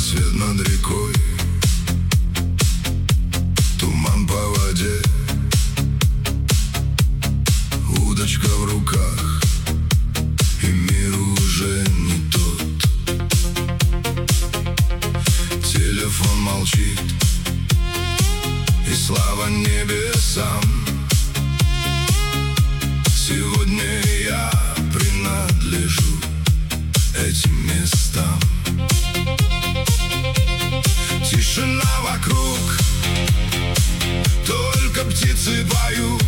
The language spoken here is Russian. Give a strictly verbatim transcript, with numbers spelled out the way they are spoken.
рассвет над рекой, туман по воде, удочка в руках, и мир уже не тот. Телефон молчит, и слава небесам. Сегодня я принадлежу этим местам. Тишина вокруг, только птицы поют.